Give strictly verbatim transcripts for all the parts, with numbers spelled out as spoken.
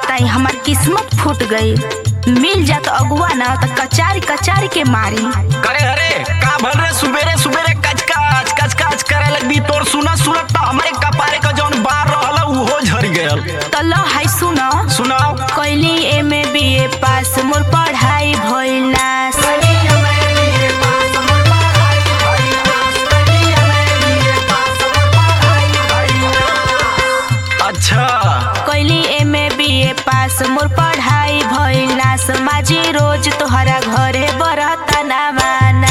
बताई हमार किस्मत फूट गई। मिल जात अगुआ ना तो कचारी कचारी के मारी। करे अरे का भल रे सुबेरे सुबेरे कचकाच कचकाच करे लगबी तोर सुना सुनत तो हमारे कपारे का जौन बार रहल उहो झड़ गयल। तो लो हाय सुनो सुनाओ। कैली एम ए बी ए पास मोर पढ़ाई भइल नास। अच्छा कैली एम ए बी ए पास मोर पढ़ाई भइल नास। माझी रोज तोहरा घरे बरता ना माना।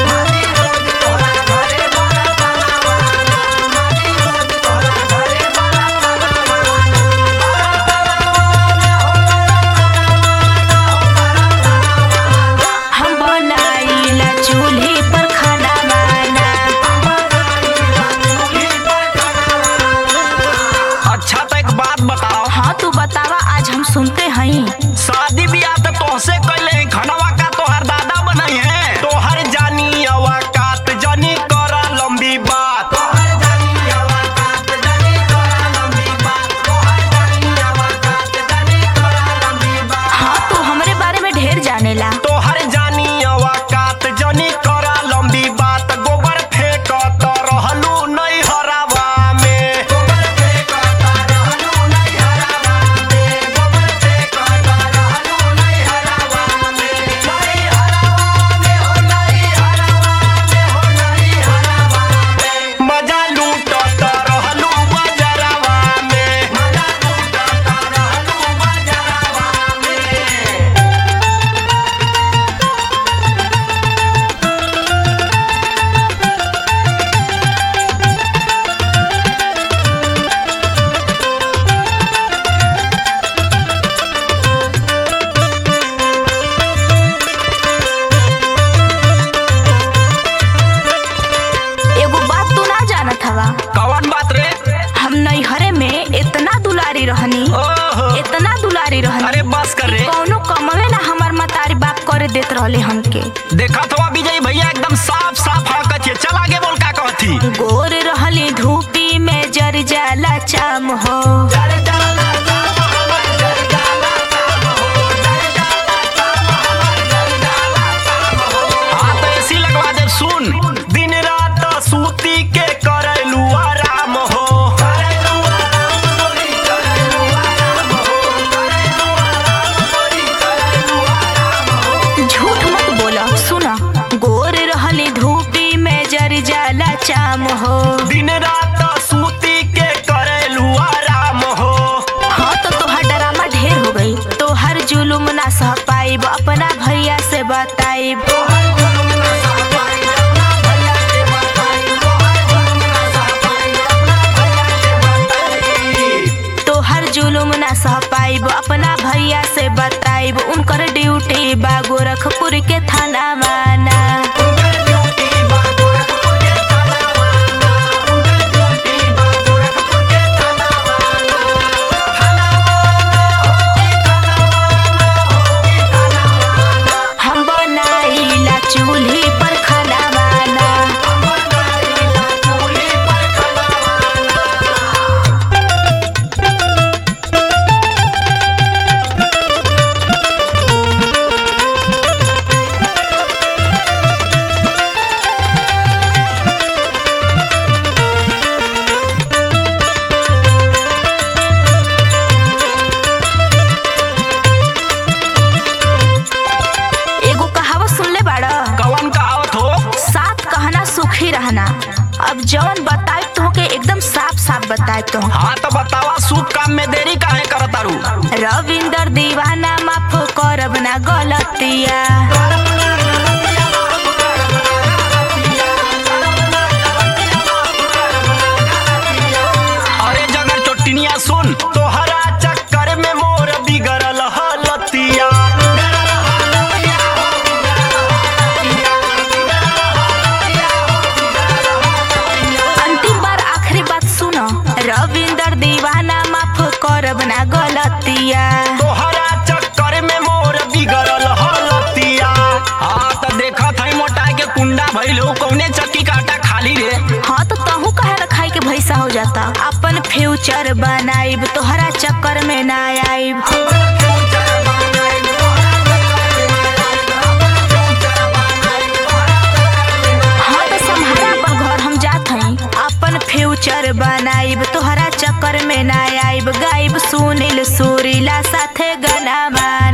हम बनाइला चूल्ही पर खाना माना। अच्छा तो एक बात बताओ। हाँ तू बतावा आज हम सुनते हैं। शादी ब्याह तो तोहसे कैले खनवा का तोहर दादा बनई है। तोहर जानी अवाकात जानी करा लंबी बात। तोहर जानी अवाकात जानी करा लंबी बात। तोहर जानी अवाकात जानी करा लंबी बात। हाँ तू हमरे बारे में ढेर जानेला। तोहर जानी अवाकात जानी करा लंबी बात। गोबर फेंकत रहलू नहीं हरावा में। गोबर फेंकत रहलू नहीं हरावा में। गोबर फेंकत रहलू नहीं हरावा में। नहीं हरावा में हो नहीं हरावा में हो नहीं हरावा में। मजा लूटत रहलू बजरावा में। मजा लूटत रहलू बजरावा में। एगो बात तू ना जानत हवा। कौन बात रे? हम नैहरे में इतना दुलारी रहनी ओहो इतना दुलारी रहनी। अरे बस कर रे। कौनो कमवे ना हमार मतारी बाप करे देत रहले हमके। देखा तो विजय भैया एकदम साफ साफ हकत है। चल आगे बोल का कहती। गोर रहली धूपी में जर जाला चाम हो। हाँ तो ऐसी लगवा दे सुन। दिन रात सूती के करलू आराम हो। झूठ मत बोला सुना। गोर रहली धूपी में जर जाला चाम हो। दिन रात सूती के करलू आराम हो। हाँ तो तोहार डरामा ढेर हो गई। तोहर जुलुम ना सह पाइब अपना भैया से बताइब। तोहर जुलुम ना सह पाइब अपना भैया से बताइब। उनकर ड्यूटी बा गोरखपुर के थाना माना। हम बनाइला चूल्ही पर खाना माना। एगो कहावत सुनले बाड़ा। कौन कहावत हो? साथ कहना सुखी रहना। अब जौन बताए तुमके एकदम साफ साफ बताए तो। हाँ तो बतावा शुभ काम में देरी काहे करतारू? रविंदर दीवाना माफ करब ना गलतिया। अरे जगर चोटिनिया सुन। तोहरा चक्कर में मोर बिगड़ल हलतिया। अंतिम बार आखिरी बात सुनो। रविंदर दीवाना माफ करब ना गलतिया। तोहरा चक्कर में मोर बिगड़ल हलतिया। हाँ तो देखा था मोटा के कुंडा भइल हो। कौने चक्की काटा खाली रे। हाँ तो तहू कहे रखाई के भैसा हो जाता। अपन फ्यूचर बनाइब तोहरा चक्कर में ना आइब। सुनील सुरीला साथे गनावा